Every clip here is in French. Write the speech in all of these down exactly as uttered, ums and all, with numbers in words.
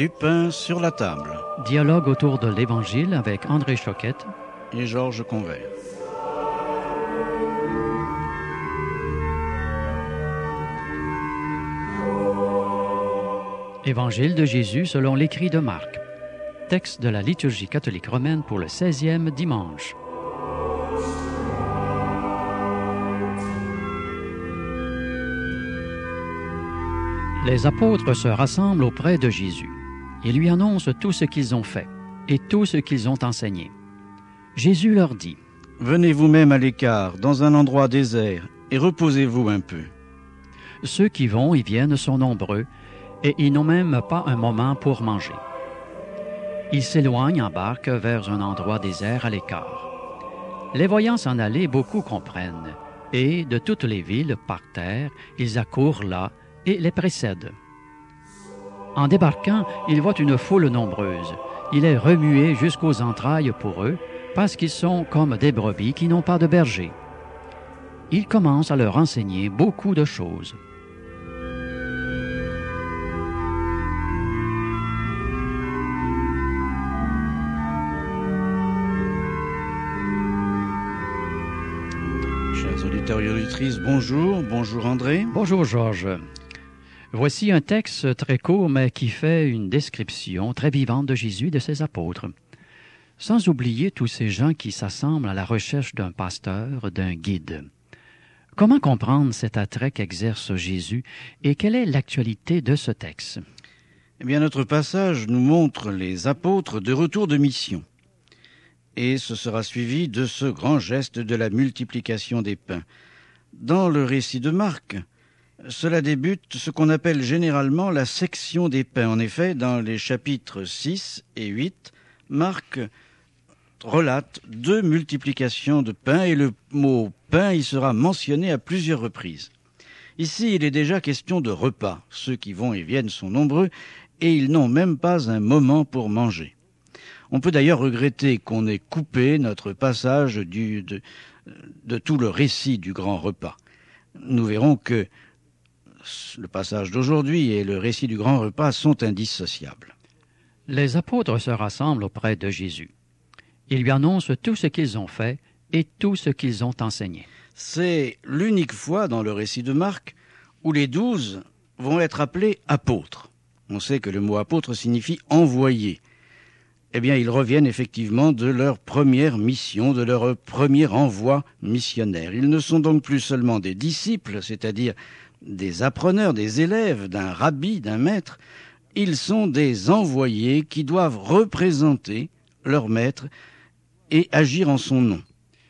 Du pain sur la table. Dialogue autour de l'Évangile avec André Choquette et Georges Convert. Évangile de Jésus selon l'écrit de Marc. Texte de la liturgie catholique romaine pour le seizième dimanche. Les apôtres se rassemblent auprès de Jésus. Ils lui annoncent tout ce qu'ils ont fait et tout ce qu'ils ont enseigné. Jésus leur dit : « Venez vous-même à l'écart, dans un endroit désert, et reposez-vous un peu. » Ceux qui vont et viennent sont nombreux, et ils n'ont même pas un moment pour manger. Ils s'éloignent en barque vers un endroit désert à l'écart. Les voyant s'en aller, beaucoup comprennent, et de toutes les villes, par terre, ils accourent là et les précèdent. En débarquant, ils voient une foule nombreuse. Il est remué jusqu'aux entrailles pour eux, parce qu'ils sont comme des brebis qui n'ont pas de berger. Il commence à leur enseigner beaucoup de choses. Chers auditeurs et auditrices, bonjour. Bonjour André. Bonjour Georges. Voici un texte très court, mais qui fait une description très vivante de Jésus et de ses apôtres. Sans oublier tous ces gens qui s'assemblent à la recherche d'un pasteur, d'un guide. Comment comprendre cet attrait qu'exerce Jésus et quelle est l'actualité de ce texte? Eh bien, notre passage nous montre les apôtres de retour de mission. Et ce sera suivi de ce grand geste de la multiplication des pains. Dans le récit de Marc, cela débute ce qu'on appelle généralement la section des pains. En effet, dans les chapitres six et huit, Marc relate deux multiplications de pain et le mot « pain » y sera mentionné à plusieurs reprises. Ici, il est déjà question de repas. Ceux qui vont et viennent sont nombreux et ils n'ont même pas un moment pour manger. On peut d'ailleurs regretter qu'on ait coupé notre passage du, de, de tout le récit du grand repas. Nous verrons que le passage d'aujourd'hui et le récit du grand repas sont indissociables. Les apôtres se rassemblent auprès de Jésus. Ils lui annoncent tout ce qu'ils ont fait et tout ce qu'ils ont enseigné. C'est l'unique fois dans le récit de Marc où les douze vont être appelés apôtres. On sait que le mot apôtre signifie envoyé. Eh bien, ils reviennent effectivement de leur première mission, de leur premier envoi missionnaire. Ils ne sont donc plus seulement des disciples, c'est-à-dire des appreneurs, des élèves, d'un rabbi, d'un maître. Ils sont des envoyés qui doivent représenter leur maître et agir en son nom.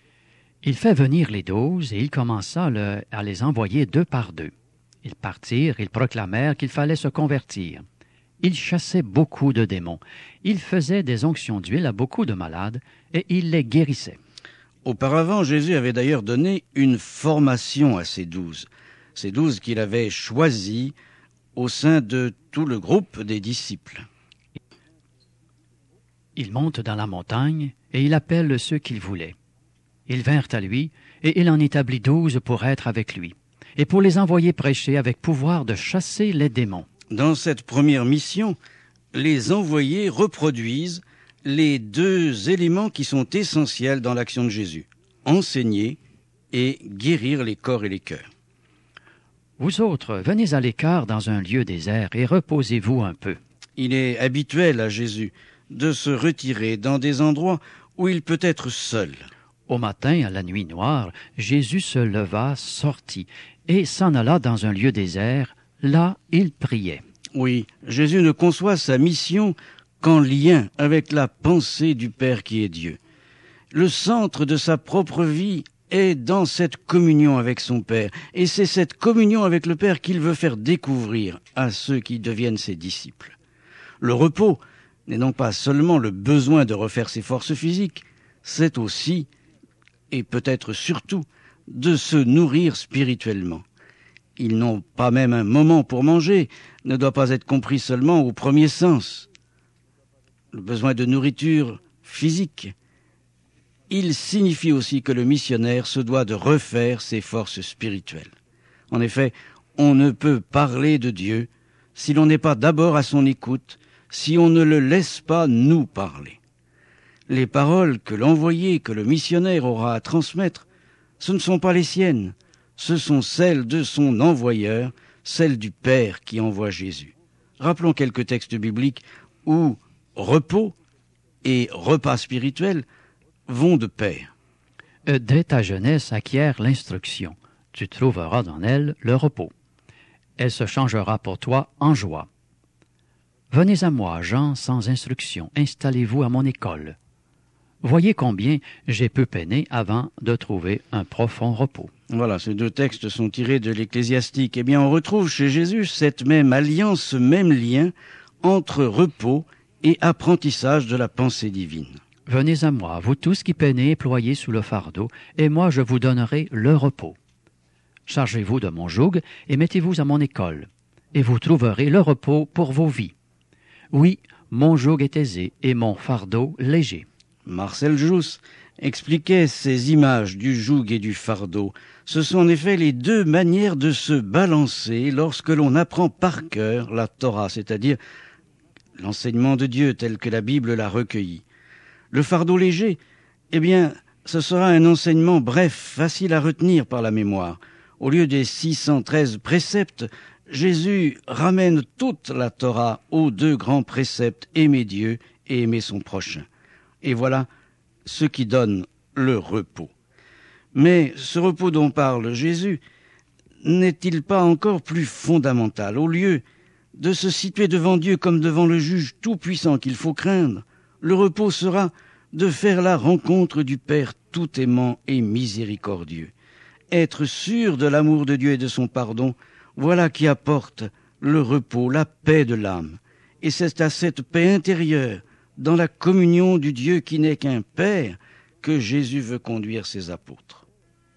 Il fait venir les douze et il commença le, à les envoyer deux par deux. Ils partirent, ils proclamèrent qu'il fallait se convertir. Ils chassaient beaucoup de démons. Ils faisaient des onctions d'huile à beaucoup de malades et ils les guérissaient. Auparavant, Jésus avait d'ailleurs donné une formation à ces douze. Ces douze qu'il avait choisis au sein de tout le groupe des disciples. Il monte dans la montagne et il appelle ceux qu'il voulait. Ils vinrent à lui et il en établit douze pour être avec lui et pour les envoyer prêcher avec pouvoir de chasser les démons. Dans cette première mission, les envoyés reproduisent les deux éléments qui sont essentiels dans l'action de Jésus, enseigner et guérir les corps et les cœurs. Vous autres, venez à l'écart dans un lieu désert et reposez-vous un peu. Il est habituel à Jésus de se retirer dans des endroits où il peut être seul. Au matin, à la nuit noire, Jésus se leva, sortit et s'en alla dans un lieu désert. Là, il priait. Oui, Jésus ne conçoit sa mission qu'en lien avec la pensée du Père qui est Dieu. Le centre de sa propre vie est dans cette communion avec son Père. Et c'est cette communion avec le Père qu'il veut faire découvrir à ceux qui deviennent ses disciples. Le repos n'est donc pas seulement le besoin de refaire ses forces physiques, c'est aussi, et peut-être surtout, de se nourrir spirituellement. Ils n'ont pas même un moment pour manger, ne doit pas être compris seulement au premier sens. Le besoin de nourriture physique, il signifie aussi que le missionnaire se doit de refaire ses forces spirituelles. En effet, on ne peut parler de Dieu si l'on n'est pas d'abord à son écoute, si on ne le laisse pas nous parler. Les paroles que l'envoyé, que le missionnaire aura à transmettre, ce ne sont pas les siennes, ce sont celles de son envoyeur, celles du Père qui envoie Jésus. Rappelons quelques textes bibliques où repos et repas spirituel vont de pair. Dès ta jeunesse acquiert l'instruction. Tu trouveras dans elle le repos. Elle se changera pour toi en joie. Venez à moi, gens sans instruction, installez-vous à mon école. Voyez combien j'ai peu peiné avant de trouver un profond repos. Voilà, ces deux textes sont tirés de l'Ecclésiastique. Eh bien, on retrouve chez Jésus cette même alliance, ce même lien entre repos et apprentissage de la pensée divine. Venez à moi, vous tous qui peinez et ployez sous le fardeau, et moi je vous donnerai le repos. Chargez-vous de mon joug et mettez-vous à mon école, et vous trouverez le repos pour vos vies. Oui, mon joug est aisé et mon fardeau léger. Marcel Jousse expliquait ces images du joug et du fardeau. Ce sont en effet les deux manières de se balancer lorsque l'on apprend par cœur la Torah, c'est-à-dire l'enseignement de Dieu tel que la Bible l'a recueilli. Le fardeau léger, eh bien, ce sera un enseignement bref, facile à retenir par la mémoire. Au lieu des six cent treize préceptes, Jésus ramène toute la Torah aux deux grands préceptes, aimer Dieu et aimer son prochain. Et voilà ce qui donne le repos. Mais ce repos dont parle Jésus n'est-il pas encore plus fondamental? Au lieu de se situer devant Dieu comme devant le juge tout-puissant qu'il faut craindre, le repos sera de faire la rencontre du Père tout aimant et miséricordieux. Être sûr de l'amour de Dieu et de son pardon, voilà qui apporte le repos, la paix de l'âme. Et c'est à cette paix intérieure, dans la communion du Dieu qui n'est qu'un Père, que Jésus veut conduire ses apôtres.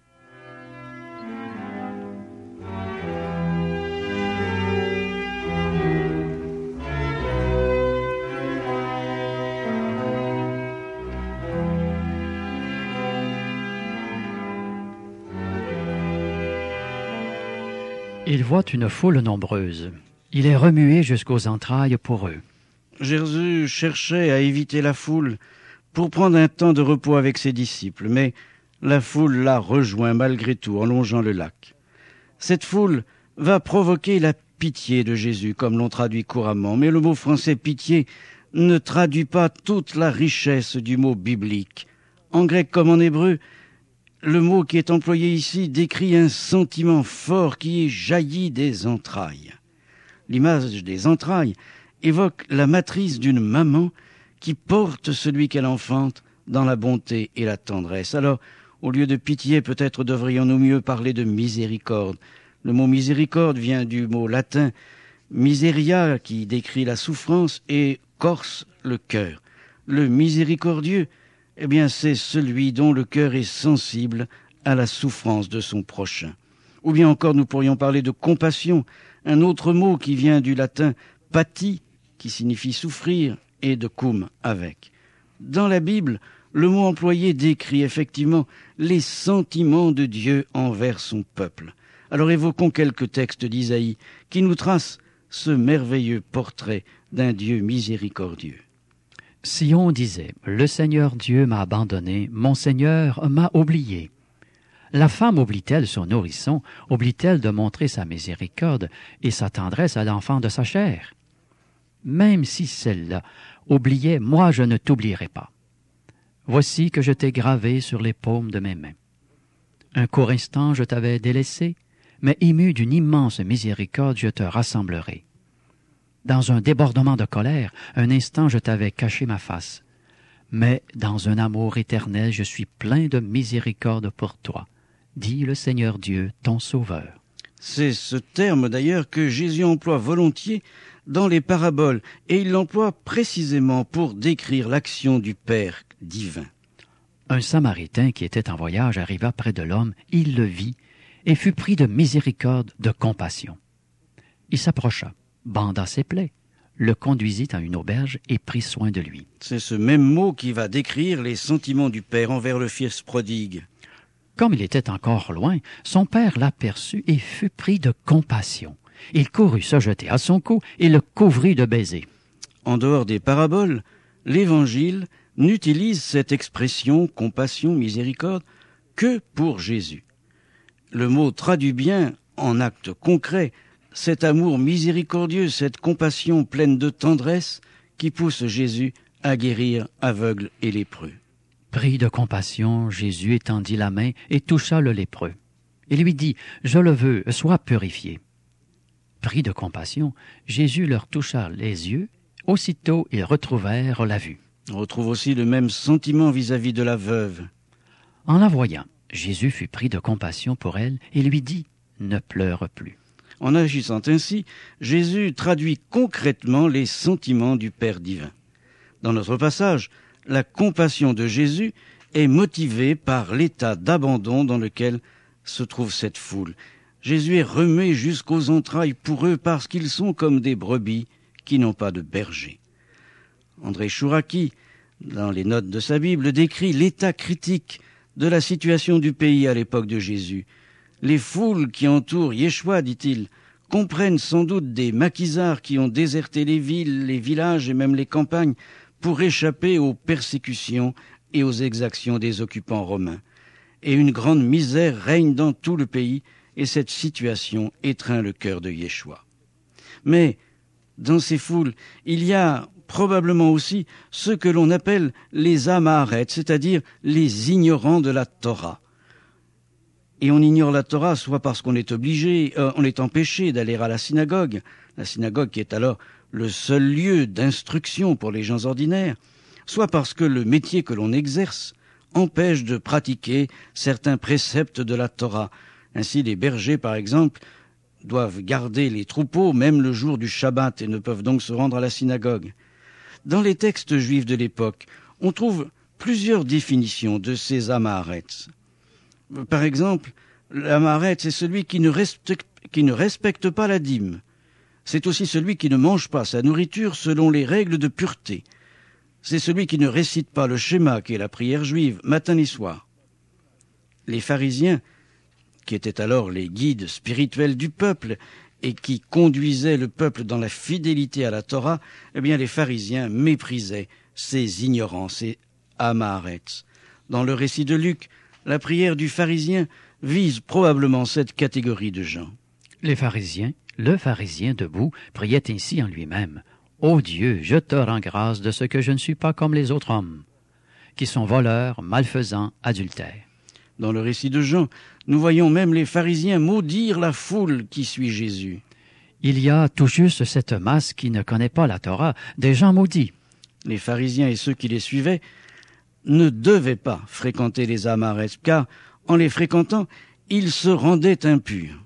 Il voit une foule nombreuse. Il est remué jusqu'aux entrailles pour eux. Jésus cherchait à éviter la foule pour prendre un temps de repos avec ses disciples, mais la foule l'a rejoint malgré tout en longeant le lac. Cette foule va provoquer la pitié de Jésus, comme l'on traduit couramment, mais le mot français pitié ne traduit pas toute la richesse du mot biblique. En grec comme en hébreu, le mot qui est employé ici décrit un sentiment fort qui jaillit des entrailles. L'image des entrailles évoque la matrice d'une maman qui porte celui qu'elle enfante dans la bonté et la tendresse. Alors, au lieu de pitié, peut-être devrions-nous mieux parler de miséricorde. Le mot miséricorde vient du mot latin miseria, qui décrit la souffrance, et cors, le cœur. Le miséricordieux, eh bien, c'est celui dont le cœur est sensible à la souffrance de son prochain. Ou bien encore, nous pourrions parler de compassion, un autre mot qui vient du latin pati, qui signifie souffrir, et de cum, avec. Dans la Bible, le mot employé décrit effectivement les sentiments de Dieu envers son peuple. Alors évoquons quelques textes d'Isaïe qui nous tracent ce merveilleux portrait d'un Dieu miséricordieux. Sion disait, « Le Seigneur Dieu m'a abandonné, mon Seigneur m'a oublié. » La femme oublie-t-elle son nourrisson, oublie-t-elle de montrer sa miséricorde et sa tendresse à l'enfant de sa chair? Même si celle-là oubliait, moi je ne t'oublierai pas. Voici que je t'ai gravé sur les paumes de mes mains. Un court instant je t'avais délaissé, mais ému d'une immense miséricorde, je te rassemblerai. Dans un débordement de colère, un instant je t'avais caché ma face. Mais dans un amour éternel, je suis plein de miséricorde pour toi, dit le Seigneur Dieu, ton Sauveur. C'est ce terme d'ailleurs que Jésus emploie volontiers dans les paraboles, et il l'emploie précisément pour décrire l'action du Père divin. Un Samaritain qui était en voyage arriva près de l'homme, il le vit, et fut pris de miséricorde, de compassion. Il s'approcha, banda ses plaies, le conduisit à une auberge et prit soin de lui. C'est ce même mot qui va décrire les sentiments du Père envers le fils prodigue. Comme il était encore loin, son père l'aperçut et fut pris de compassion. Il courut se jeter à son cou et le couvrit de baisers. En dehors des paraboles, l'Évangile n'utilise cette expression compassion, miséricorde que pour Jésus. Le mot traduit bien, en acte concret, cet amour miséricordieux, cette compassion pleine de tendresse qui pousse Jésus à guérir aveugles et lépreux. Pris de compassion, Jésus étendit la main et toucha le lépreux. Il lui dit, « Je le veux, sois purifié. » Pris de compassion, Jésus leur toucha les yeux. Aussitôt, ils retrouvèrent la vue. On retrouve aussi le même sentiment vis-à-vis de la veuve. En la voyant, Jésus fut pris de compassion pour elle et lui dit, « Ne pleure plus. » En agissant ainsi, Jésus traduit concrètement les sentiments du Père divin. Dans notre passage, la compassion de Jésus est motivée par l'état d'abandon dans lequel se trouve cette foule. Jésus est remué jusqu'aux entrailles pour eux parce qu'ils sont comme des brebis qui n'ont pas de berger. André Chouraki, dans les notes de sa Bible, décrit l'état critique de la situation du pays à l'époque de Jésus. Les foules qui entourent Yeshua, dit-il, comprennent sans doute des maquisards qui ont déserté les villes, les villages et même les campagnes pour échapper aux persécutions et aux exactions des occupants romains. Et une grande misère règne dans tout le pays, et cette situation étreint le cœur de Yeshua. Mais dans ces foules, il y a probablement aussi ceux que l'on appelle les Amaharet, c'est-à-dire les ignorants de la Torah. Et on ignore la Torah soit parce qu'on est obligé, euh, on est empêché d'aller à la synagogue, la synagogue qui est alors le seul lieu d'instruction pour les gens ordinaires, soit parce que le métier que l'on exerce empêche de pratiquer certains préceptes de la Torah. Ainsi, les bergers, par exemple, doivent garder les troupeaux même le jour du Shabbat et ne peuvent donc se rendre à la synagogue. Dans les textes juifs de l'époque, on trouve plusieurs définitions de ces Amaharet. Par exemple, l'Amaharet, c'est celui qui ne, respecte, qui ne respecte pas la dîme. C'est aussi celui qui ne mange pas sa nourriture selon les règles de pureté. C'est celui qui ne récite pas le schéma, qui est la prière juive, matin et soir. Les pharisiens, qui étaient alors les guides spirituels du peuple et qui conduisaient le peuple dans la fidélité à la Torah, eh bien les pharisiens méprisaient ces ignorants, ces Amaharet. Dans le récit de Luc, la prière du pharisien vise probablement cette catégorie de gens. Les pharisiens, le pharisien debout, priait ainsi en lui-même. « Ô Dieu, je te rends grâce de ce que je ne suis pas comme les autres hommes, qui sont voleurs, malfaisants, adultères. » Dans le récit de Jean, nous voyons même les pharisiens maudire la foule qui suit Jésus. Il y a tout juste cette masse qui ne connaît pas la Torah, des gens maudits. Les pharisiens et ceux qui les suivaient ne devaient pas fréquenter les Amaharet, car en les fréquentant, ils se rendaient impurs.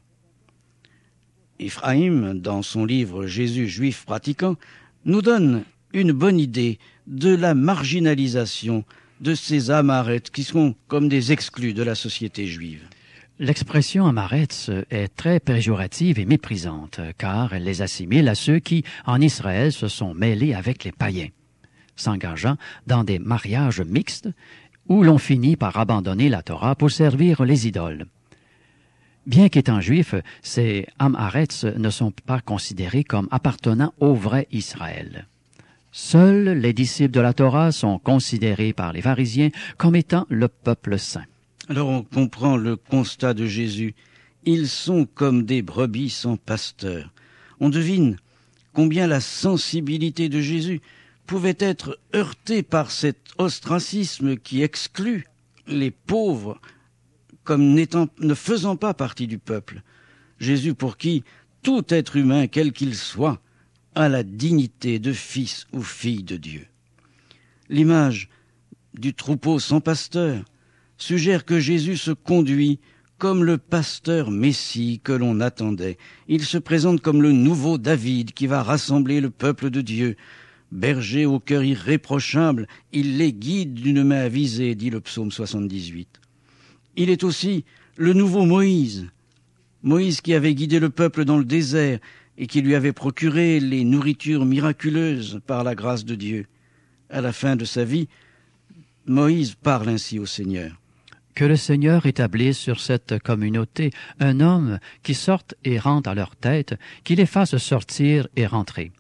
Ephraïm, dans son livre « Jésus juif pratiquant », nous donne une bonne idée de la marginalisation de ces Amaharet qui sont comme des exclus de la société juive. L'expression Amaretz est très péjorative et méprisante, car elle les assimile à ceux qui, en Israël, se sont mêlés avec les païens, s'engageant dans des mariages mixtes où l'on finit par abandonner la Torah pour servir les idoles. Bien qu'étant juifs, ces Amaretz ne sont pas considérés comme appartenant au vrai Israël. Seuls les disciples de la Torah sont considérés par les pharisiens comme étant le peuple saint. Alors on comprend le constat de Jésus. Ils sont comme des brebis sans pasteur. On devine combien la sensibilité de Jésus pouvait être heurtée par cet ostracisme qui exclut les pauvres comme n'étant, ne faisant pas partie du peuple. Jésus pour qui tout être humain, quel qu'il soit, a la dignité de fils ou fille de Dieu. L'image du troupeau sans pasteur suggère que Jésus se conduit comme le pasteur Messie que l'on attendait. Il se présente comme le nouveau David qui va rassembler le peuple de Dieu. Berger au cœur irréprochable, il les guide d'une main avisée, dit le psaume soixante-dix-huit. Il est aussi le nouveau Moïse. Moïse qui avait guidé le peuple dans le désert et qui lui avait procuré les nourritures miraculeuses par la grâce de Dieu. À la fin de sa vie, Moïse parle ainsi au Seigneur. Que le Seigneur établisse sur cette communauté un homme qui sorte et rentre à leur tête, qui les fasse sortir et rentrer.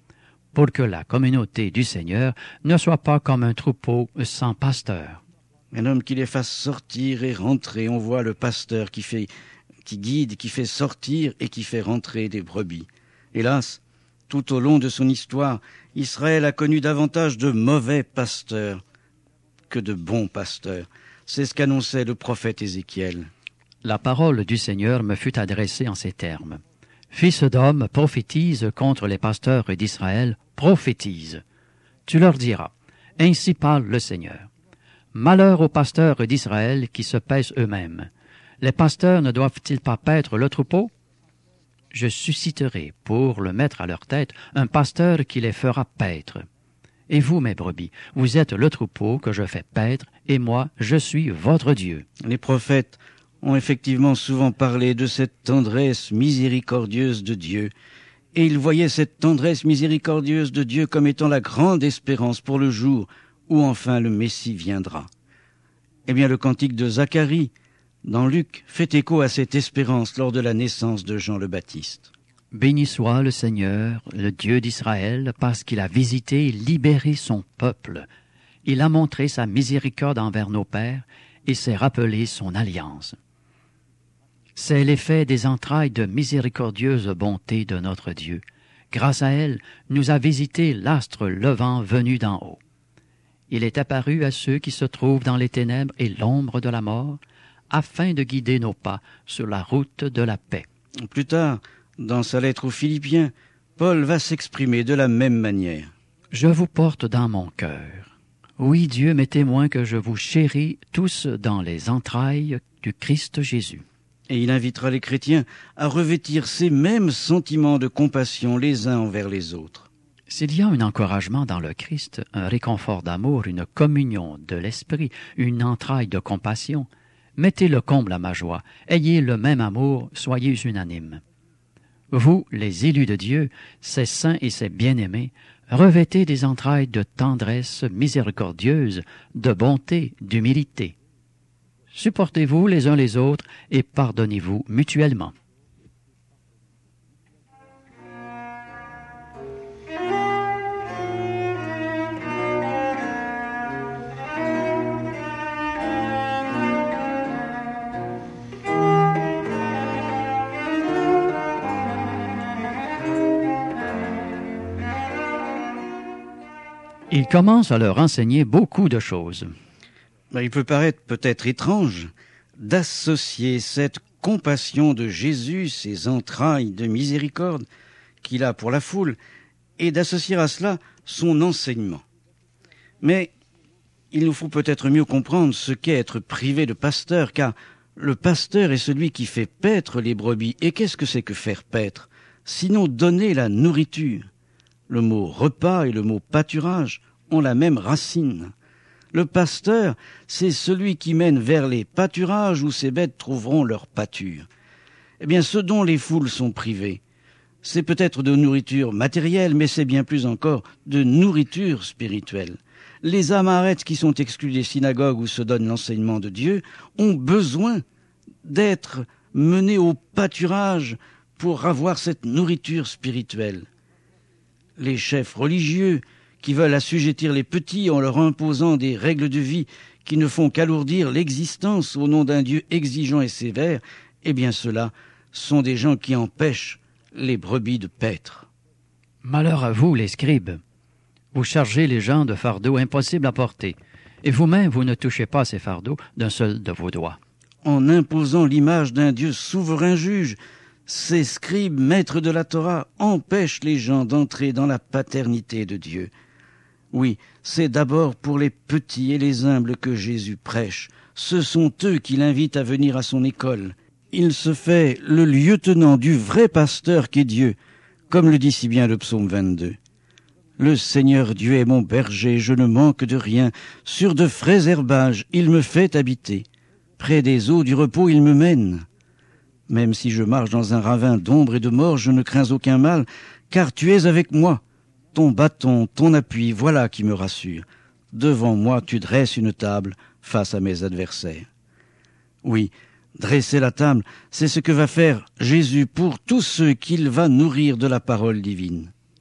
pour que la communauté du Seigneur ne soit pas comme un troupeau sans pasteur. Un homme qui les fasse sortir et rentrer, on voit le pasteur qui fait, qui guide, qui fait sortir et qui fait rentrer des brebis. Hélas, tout au long de son histoire, Israël a connu davantage de mauvais pasteurs que de bons pasteurs. C'est ce qu'annonçait le prophète Ézéchiel. La parole du Seigneur me fut adressée en ces termes. Fils d'homme, prophétise contre les pasteurs d'Israël, prophétise. Tu leur diras, ainsi parle le Seigneur. Malheur aux pasteurs d'Israël qui se paissent eux-mêmes. Les pasteurs ne doivent-ils pas paître le troupeau? Je susciterai pour le mettre à leur tête un pasteur qui les fera paître. Et vous, mes brebis, vous êtes le troupeau que je fais paître, et moi, je suis votre Dieu. Les prophètes ont effectivement souvent parlé de cette tendresse miséricordieuse de Dieu, et ils voyaient cette tendresse miséricordieuse de Dieu comme étant la grande espérance pour le jour où enfin le Messie viendra. Eh bien, le cantique de Zacharie, dans Luc, fait écho à cette espérance lors de la naissance de Jean le Baptiste. Béni soit le Seigneur, le Dieu d'Israël, parce qu'il a visité et libéré son peuple. Il a montré sa miséricorde envers nos pères et s'est rappelé son alliance. C'est l'effet des entrailles de miséricordieuse bonté de notre Dieu. Grâce à elle, nous a visité l'astre levant venu d'en haut. Il est apparu à ceux qui se trouvent dans les ténèbres et l'ombre de la mort, afin de guider nos pas sur la route de la paix. Plus tard, dans sa lettre aux Philippiens, Paul va s'exprimer de la même manière. Je vous porte dans mon cœur. Oui, Dieu m'est témoin que je vous chéris tous dans les entrailles du Christ Jésus. Et il invitera les chrétiens à revêtir ces mêmes sentiments de compassion les uns envers les autres. S'il y a un encouragement dans le Christ, un réconfort d'amour, une communion de l'esprit, une entraille de compassion, mettez le comble à ma joie, ayez le même amour, soyez unanimes. Vous, les élus de Dieu, ces saints et ces bien-aimés, revêtez des entrailles de tendresse miséricordieuse, de bonté, d'humilité. Supportez-vous les uns les autres et pardonnez-vous mutuellement. Il commence à leur enseigner beaucoup de choses. Il peut paraître peut-être étrange d'associer cette compassion de Jésus, ces entrailles de miséricorde qu'il a pour la foule, et d'associer à cela son enseignement. Mais il nous faut peut-être mieux comprendre ce qu'est être privé de pasteur, car le pasteur est celui qui fait paître les brebis. Et qu'est-ce que c'est que faire paître? Sinon donner la nourriture. Le mot repas et le mot pâturage ont la même racine. Le pasteur, c'est celui qui mène vers les pâturages où ces bêtes trouveront leur pâture. Eh bien, ce dont les foules sont privées, c'est peut-être de nourriture matérielle, mais c'est bien plus encore de nourriture spirituelle. Les amarettes qui sont exclus des synagogues où se donne l'enseignement de Dieu ont besoin d'être menés au pâturage pour avoir cette nourriture spirituelle. Les chefs religieux qui veulent assujettir les petits en leur imposant des règles de vie qui ne font qu'alourdir l'existence au nom d'un Dieu exigeant et sévère, eh bien ceux-là sont des gens qui empêchent les brebis de paître. Malheur à vous, les scribes. Vous chargez les gens de fardeaux impossibles à porter, et vous-même vous ne touchez pas ces fardeaux d'un seul de vos doigts. En imposant l'image d'un Dieu souverain juge, ces scribes, maîtres de la Torah, empêchent les gens d'entrer dans la paternité de Dieu. Oui, c'est d'abord pour les petits et les humbles que Jésus prêche. Ce sont eux qui l'invitent à venir à son école. Il se fait le lieutenant du vrai pasteur qu'est Dieu, comme le dit si bien le psaume vingt-deux. Le Seigneur Dieu est mon berger, je ne manque de rien. Sur de frais herbages, il me fait habiter. Près des eaux du repos, il me mène. Même si je marche dans un ravin d'ombre et de mort, je ne crains aucun mal, car tu es avec moi. Ton bâton, ton appui, voilà qui me rassure. Devant moi, tu dresses une table face à mes adversaires. Oui, dresser la table, c'est ce que va faire Jésus pour tous ceux qu'il va nourrir de la parole divine.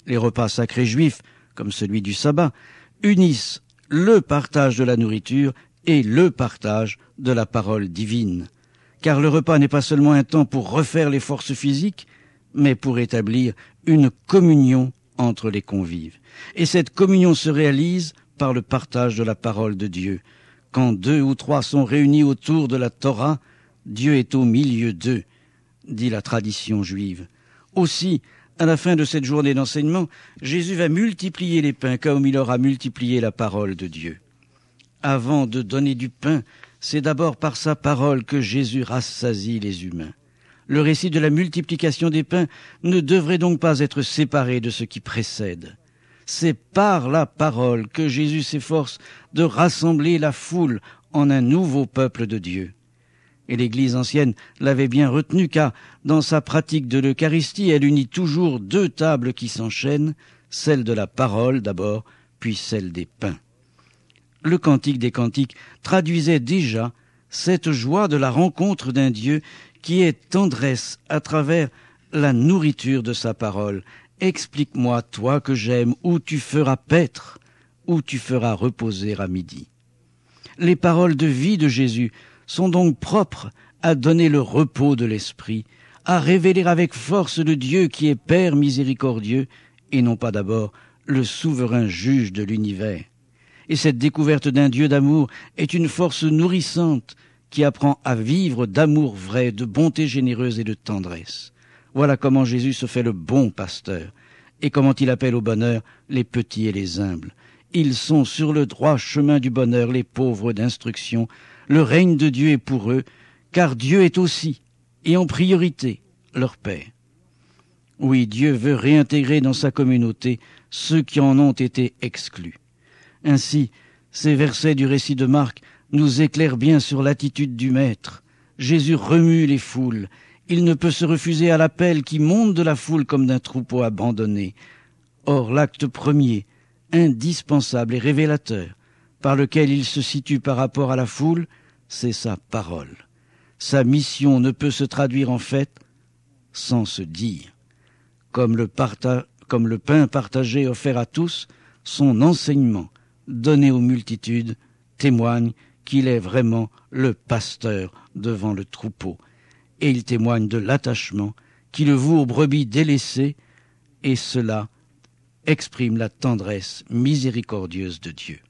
Les repas sacrés juifs, comme celui du sabbat, unissent le partage de la nourriture et le partage de la parole divine. Car le repas n'est pas seulement un temps pour refaire les forces physiques, mais pour établir une communion entre les convives. Et cette communion se réalise par le partage de la parole de Dieu. Quand deux ou trois sont réunis autour de la Torah, Dieu est au milieu d'eux, dit la tradition juive. Aussi, à la fin de cette journée d'enseignement, Jésus va multiplier les pains comme il aura multiplié la parole de Dieu. Avant de donner du pain, c'est d'abord par sa parole que Jésus rassasie les humains. Le récit de la multiplication des pains ne devrait donc pas être séparé de ce qui précède. C'est par la parole que Jésus s'efforce de rassembler la foule en un nouveau peuple de Dieu. Et l'Église ancienne l'avait bien retenu, car dans sa pratique de l'Eucharistie, elle unit toujours deux tables qui s'enchaînent, celle de la parole d'abord, puis celle des pains. Le Cantique des Cantiques traduisait déjà cette joie de la rencontre d'un Dieu qui est tendresse à travers la nourriture de sa parole. Explique-moi, toi que j'aime, où tu feras paître, où tu feras reposer à midi. Les paroles de vie de Jésus sont donc propres à donner le repos de l'esprit, à révéler avec force le Dieu qui est Père miséricordieux et non pas d'abord le souverain juge de l'univers. Et cette découverte d'un Dieu d'amour est une force nourrissante qui apprend à vivre d'amour vrai, de bonté généreuse et de tendresse. Voilà comment Jésus se fait le bon pasteur et comment il appelle au bonheur les petits et les humbles. Ils sont sur le droit chemin du bonheur, les pauvres d'instruction. Le règne de Dieu est pour eux, car Dieu est aussi, et en priorité, leur Père. Oui, Dieu veut réintégrer dans sa communauté ceux qui en ont été exclus. Ainsi, ces versets du récit de Marc nous éclairent bien sur l'attitude du Maître. Jésus remue les foules. Il ne peut se refuser à l'appel qui monte de la foule comme d'un troupeau abandonné. Or, l'acte premier, indispensable et révélateur, par lequel il se situe par rapport à la foule, c'est sa parole. Sa mission ne peut se traduire en fait sans se dire. Comme le, parta- comme le pain partagé offert à tous, son enseignement, donné aux multitudes, témoigne qu'il est vraiment le pasteur devant le troupeau. Et il témoigne de l'attachement qui le voue aux brebis délaissées, et cela exprime la tendresse miséricordieuse de Dieu.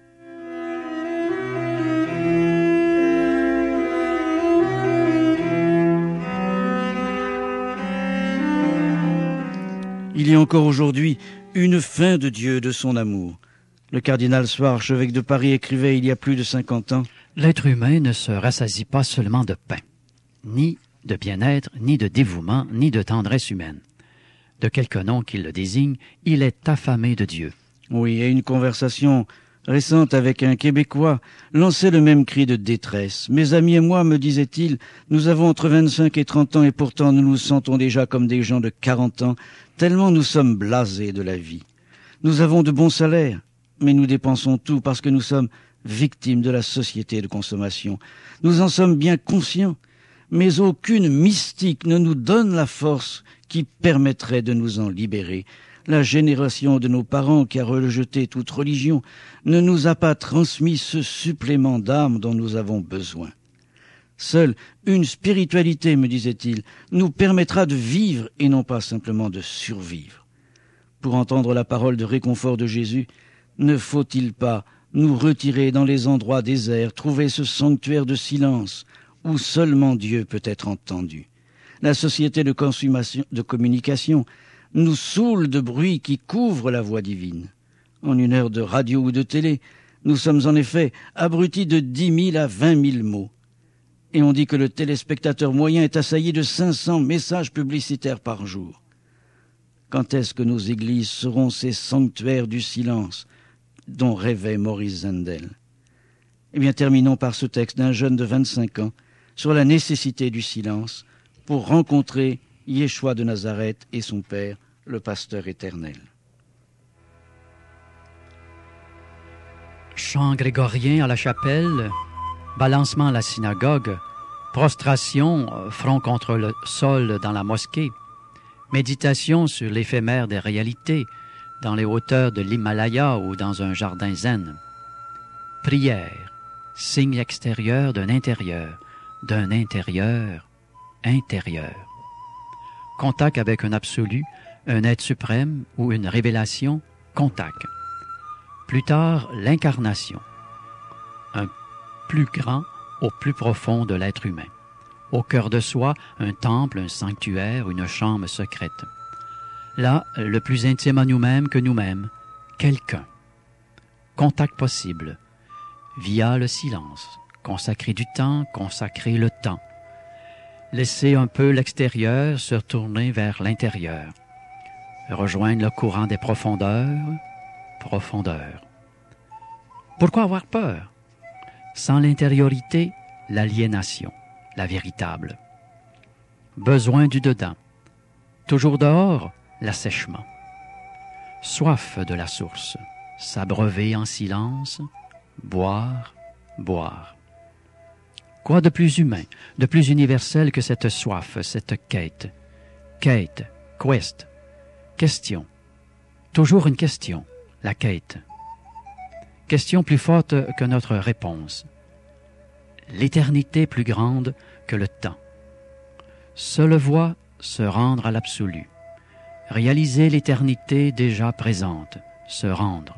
Il y a encore aujourd'hui une fin de Dieu, de son amour. Le cardinal Soir, archevêque de Paris, écrivait il y a plus de cinquante ans « L'être humain ne se rassasie pas seulement de pain, ni de bien-être, ni de dévouement, ni de tendresse humaine. De quelque nom qu'il le désigne, il est affamé de Dieu. » Oui, et une conversation récente avec un Québécois lançait le même cri de détresse. « Mes amis et moi, me disait-il, nous avons entre vingt-cinq et trente ans et pourtant nous nous sentons déjà comme des gens de quarante ans, tellement nous sommes blasés de la vie. Nous avons de bons salaires, mais nous dépensons tout parce que nous sommes victimes de la société de consommation. Nous en sommes bien conscients, mais aucune mystique ne nous donne la force qui permettrait de nous en libérer. La génération de nos parents qui a rejeté toute religion ne nous a pas transmis ce supplément d'âme dont nous avons besoin. Seule une spiritualité, me disait-il, nous permettra de vivre et non pas simplement de survivre. Pour entendre la parole de réconfort de Jésus, ne faut-il pas nous retirer dans les endroits déserts, trouver ce sanctuaire de silence où seulement Dieu peut être entendu? La société de consommation, de communication nous saoule de bruit qui couvre la voix divine. En une heure de radio ou de télé, nous sommes en effet abrutis de dix mille à vingt mille mots. Et on dit que le téléspectateur moyen est assailli de cinq cents messages publicitaires par jour. Quand est-ce que nos églises seront ces sanctuaires du silence dont rêvait Maurice Zendel? Eh bien, terminons par ce texte d'un jeune de vingt-cinq ans sur la nécessité du silence pour rencontrer Yeshua de Nazareth et son Père, le pasteur éternel. Chant grégorien à la chapelle, balancement à la synagogue, prostration, front contre le sol dans la mosquée, Méditation sur l'éphémère des réalités, dans les hauteurs de l'Himalaya ou dans un jardin zen. Prière, signe extérieur d'un intérieur, d'un intérieur intérieur. Contact avec un absolu, un être suprême ou une révélation, contact. Plus tard, l'incarnation. Un plus grand au plus profond de l'être humain. Au cœur de soi, un temple, un sanctuaire, une chambre secrète. Là, le plus intime à nous-mêmes que nous-mêmes, quelqu'un. Contact possible, via le silence. Consacrer du temps, consacrer le temps. Laisser un peu l'extérieur se tourner vers l'intérieur. Rejoindre le courant des profondeurs, profondeurs. Pourquoi avoir peur? Sans l'intériorité, l'aliénation, la véritable. Besoin du dedans. Toujours dehors, l'assèchement. Soif de la source. S'abreuver en silence, boire, boire. Quoi de plus humain, de plus universel que cette soif, cette quête? Quête, quest, question. Toujours une question, la quête. Question plus forte que notre réponse. L'éternité plus grande que le temps. Seule voie, se rendre à l'absolu. Réaliser l'éternité déjà présente, se rendre.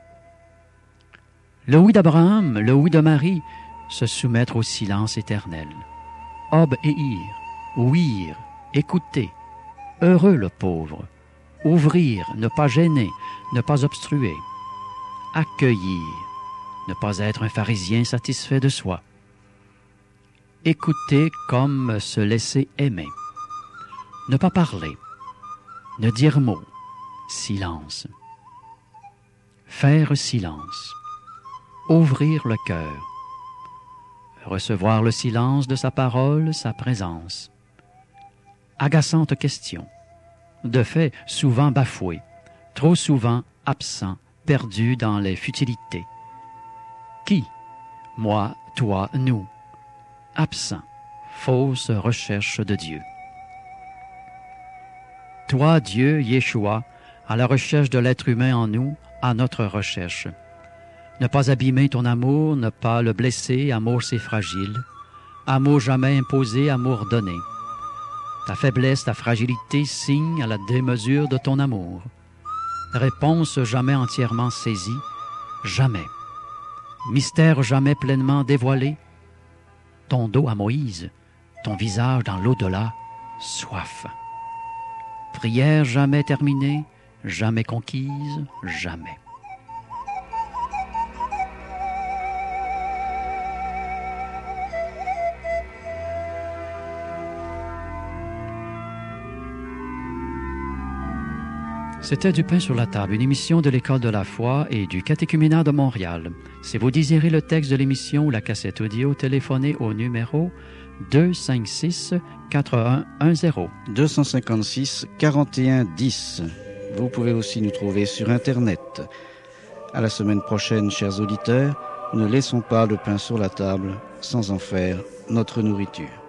Le oui d'Abraham, le oui de Marie, se soumettre au silence éternel. Obéir, ouïr, écouter. Heureux le pauvre. Ouvrir, ne pas gêner, ne pas obstruer. Accueillir, ne pas être un pharisien satisfait de soi. Écouter comme se laisser aimer. Ne pas parler, ne dire mot, silence. Faire silence. Ouvrir le cœur. Recevoir le silence de sa parole, sa présence. Agaçante question. De fait, souvent bafoué, trop souvent absent, perdu dans les futilités. Qui? Moi, toi, nous. Absent, fausse recherche de Dieu. Toi, Dieu, Yeshua, à la recherche de l'être humain en nous, à notre recherche. Ne pas abîmer ton amour, ne pas le blesser, amour c'est fragile. Amour jamais imposé, amour donné. Ta faiblesse, ta fragilité signe à la démesure de ton amour. Réponse jamais entièrement saisie, jamais. Mystère jamais pleinement dévoilé. Ton dos à Moïse, ton visage dans l'au-delà, soif. Prière jamais terminée, jamais conquise, jamais. C'était Du pain sur la table, une émission de l'École de la foi et du Catéchuménat de Montréal. Si vous désirez le texte de l'émission ou la cassette audio, téléphonez au numéro deux cinq six quatre un un zéro. deux cent cinquante-six quarante et un dix. Vous pouvez aussi nous trouver sur Internet. À la semaine prochaine, chers auditeurs, ne laissons pas le pain sur la table sans en faire notre nourriture.